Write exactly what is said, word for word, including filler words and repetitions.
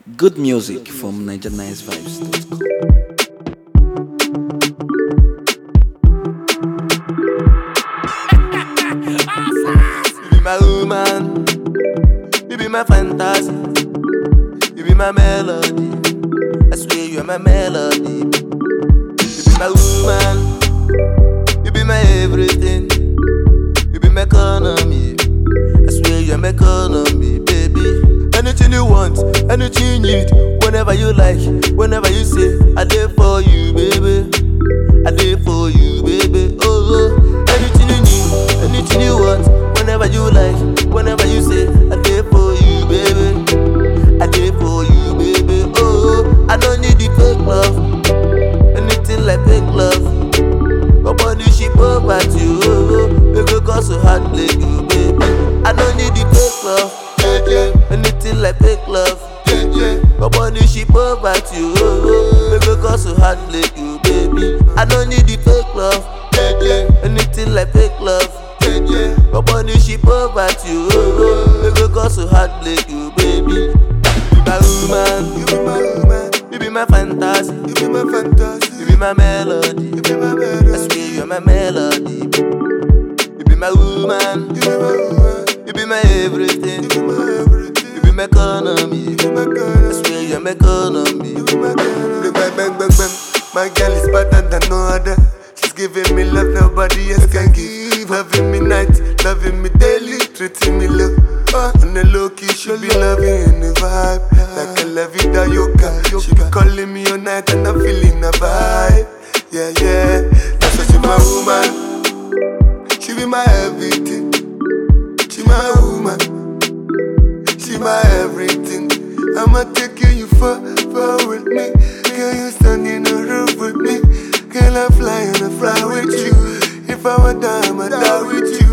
Good music from Niger Nice Vibes dot com. You be my woman, you be my fantasy, you be my melody. I swear you are my melody. You be my woman, you be my everything, you be my economy. I swear you are my economy, baby. Anything you want, anything you need, whenever you like, whenever you say, I there for you, baby. I there for you, baby. Oh, oh. Anything you need, anything you want, whenever you like, whenever you say, I there for you, baby. I there for you, baby. Oh, oh. I don't need the fake love, anything like fake love. Nobody ship over to you, oh, oh. Make it cause so hard, play you, baby. I don't need the fake love, yeah, yeah. Anything like fake love, yeah, yeah. Nobody ship over to you, oh, oh. Make it cause so hard, play you, baby. I don't need the fake love, yeah, yeah. Anything like fake love, yeah, yeah. Nobody ship over to you, oh, oh. Make it cause so hard, play you, baby. You be my woman, you be my woman. You be my fantasy, you be my fantasy. You be my melody, you be my melody. I swear you are my melody. You be my woman, you be my woman. You be my everything, you be my everything. You be my economy, you be my economy. I swear you are my economy, you be my economy. Bang bang bang bang, my girl is better than no other. She's giving me love nobody else can give. Loving me night, loving me daily, treating me low. Uh, on the low key, she be loving in the vibe. Like I love you, that yoga. She be calling me all night and I'm feeling the vibe. Yeah, yeah, that's why she my woman. She be my everything. She my woman. She my everything. I'ma take you far, far with me. Girl, you stand in the roof with me. Girl, I fly and I fly with you. If I were down, I'ma die with you.